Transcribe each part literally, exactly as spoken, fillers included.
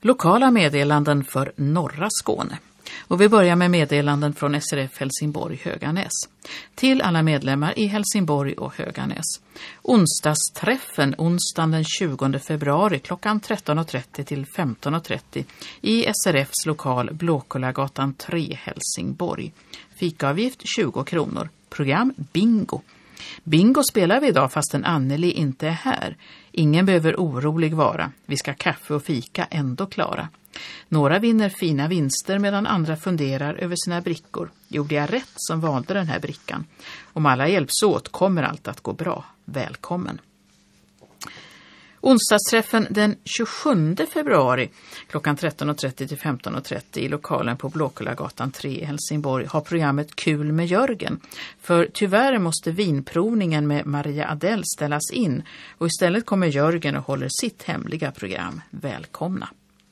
Lokala meddelanden för norra Skåne. Och vi börjar med meddelanden från S R F Helsingborg Höganäs. Till alla medlemmar i Helsingborg och Höganäs. Onsdagsträffen onsdagen den tjugonde februari klockan tretton och trettio till femton och trettio i S R F:s lokal Blåkullagatan tre Helsingborg. Fikaavgift tjugo kronor. Program Bingo. Bingo spelar vi idag fastän Anneli inte är här. Ingen behöver orolig vara. Vi ska kaffe och fika ändå klara. Några vinner fina vinster medan andra funderar över sina brickor. Gjorde jag rätt som valde den här brickan? Om alla hjälps åt kommer allt att gå bra. Välkommen! Onsdagsträffen den tjugosjunde februari klockan tretton och trettio till femton och trettio i lokalen på Blåkullagatan tre i Helsingborg har programmet Kul med Jörgen. För tyvärr måste vinprovningen med Maria Adell ställas in och istället kommer Jörgen och håller sitt hemliga program. Välkomna!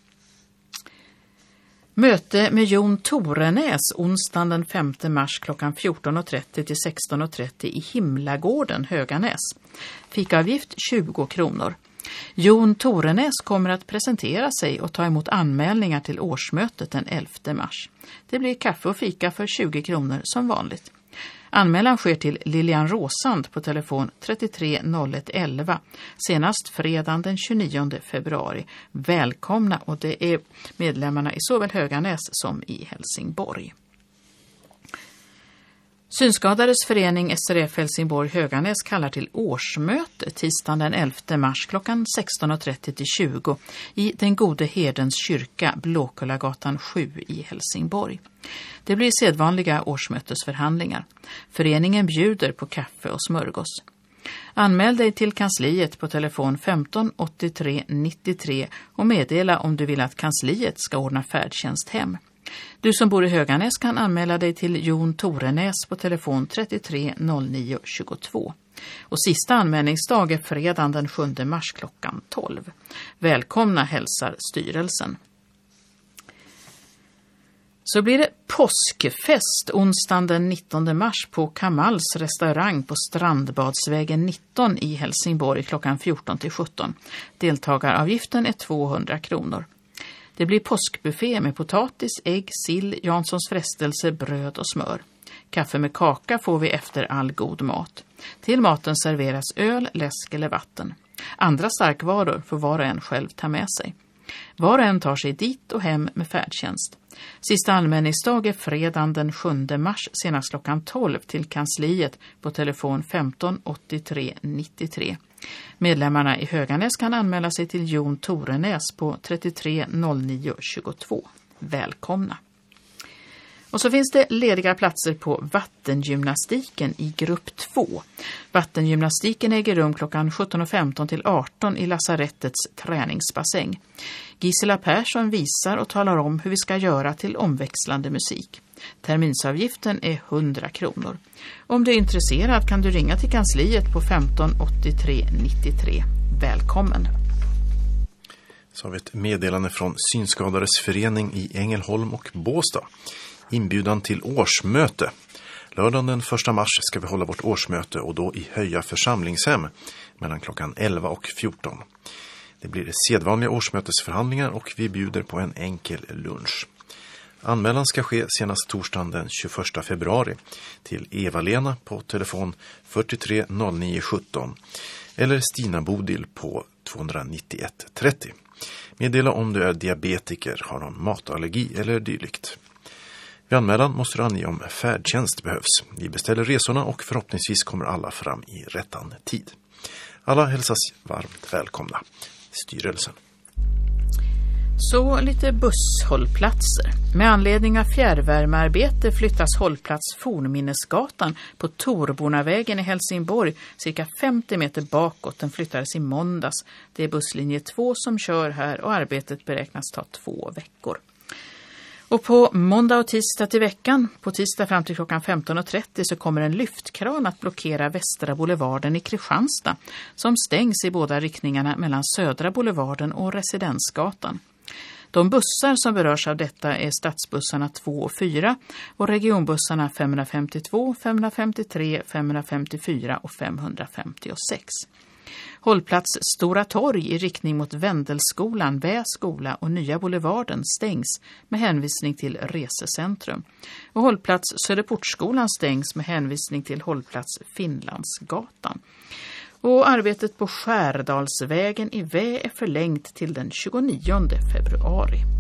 Möte med Jon Torenäs onsdagen den femte mars klockan fjorton och trettio till sexton och trettio i Himlagården Höganäs. Fikaavgift tjugo kronor. Jon Torenäs kommer att presentera sig och ta emot anmälningar till årsmötet den elfte mars. Det blir kaffe och fika för tjugo kronor som vanligt. Anmälan sker till Lilian Råsand på telefon trettiotre noll ett elva senast fredagen den tjugonionde februari. Välkomna, och det är medlemmarna i såväl Höganäs som i Helsingborg. Synskadades förening S R F Helsingborg Höganäs kallar till årsmöte tisdagen den elfte mars klockan sexton och trettio till tjugo i den gode herdens kyrka Blåkullagatan sju i Helsingborg. Det blir sedvanliga årsmötesförhandlingar. Föreningen bjuder på kaffe och smörgås. Anmäl dig till kansliet på telefon femton åttiotre nittiotre och meddela om du vill att kansliet ska ordna färdtjänst hem. Du som bor i Höganäs kan anmäla dig till Jon Torenäs på telefon trettiotre noll nio tjugotvå. Och sista anmälningsdag är fredagen den sjunde mars klockan tolv. Välkomna hälsar styrelsen. Så blir det påskfest onsdagen den nittonde mars på Kamals restaurang på Strandbadsvägen nitton i Helsingborg klockan fjorton till sjutton. Deltagaravgiften är tvåhundra kronor. Det blir påskbuffé med potatis, ägg, sill, Janssons frestelse, bröd och smör. Kaffe med kaka får vi efter all god mat. Till maten serveras öl, läsk eller vatten. Andra starkvaror får var och en själv ta med sig. Var och en tar sig dit och hem med färdtjänst. Sista anmälningsdag är fredagen den sjunde mars senast klockan tolv till kansliet på telefon femton åttiotre nittiotre. Medlemmarna i Höganäs kan anmäla sig till Jon Torenäs på trettiotre noll nio tjugotvå. Välkomna! Och så finns det lediga platser på vattengymnastiken i grupp två. Vattengymnastiken äger rum klockan sjutton och femton till arton i lasarettets träningsbassäng. Gisela Persson visar och talar om hur vi ska göra till omväxlande musik. Terminsavgiften är hundra kronor. Om du är intresserad kan du ringa till kansliet på femton åttiotre nittiotre. Välkommen! Så har vi ett meddelande från Synskadades förening i Ängelholm och Båstad. Inbjudan till årsmöte. Lördagen den första mars ska vi hålla vårt årsmöte och då i Höja församlingshem mellan klockan elva och fjorton. Det blir sedvanliga årsmötesförhandlingar och vi bjuder på en enkel lunch. Anmälan ska ske senast torsdagen den tjugoförsta februari till Eva-Lena på telefon fyrtiotre noll nio sjutton eller Stina Bodil på tvåhundranittioett trettio. Meddela om du är diabetiker, har någon matallergi eller dylikt. Vid anmälan måste du ange om färdtjänst behövs. Vi beställer resorna och förhoppningsvis kommer alla fram i rättan tid. Alla hälsas varmt välkomna. Styrelsen. Så lite busshållplatser. Med anledning av fjärrvärmearbete flyttas hållplats Fornminnesgatan på Torbornavägen i Helsingborg cirka femtio meter bakåt. Den flyttades i måndags. Det är busslinje två som kör här och arbetet beräknas ta två veckor. Och på måndag och tisdag till veckan, på tisdag fram till klockan femton och trettio så kommer en lyftkran att blockera Västra Boulevarden i Kristianstad som stängs i båda riktningarna mellan Södra Boulevarden och Residensgatan. De bussar som berörs av detta är stadsbussarna två och fyra och regionbussarna femhundrafemtiotvå, femhundrafemtiotre, femhundrafemtiofyra och femhundrafemtiosex. Hållplats Stora Torg i riktning mot Vendelskolan, Vä skola och Nya Boulevarden stängs med hänvisning till resecentrum. Och hållplats Söderportskolan stängs med hänvisning till hållplats Finlandsgatan. Och arbetet på Skärdalsvägen i Vä är förlängt till den tjugonionde februari.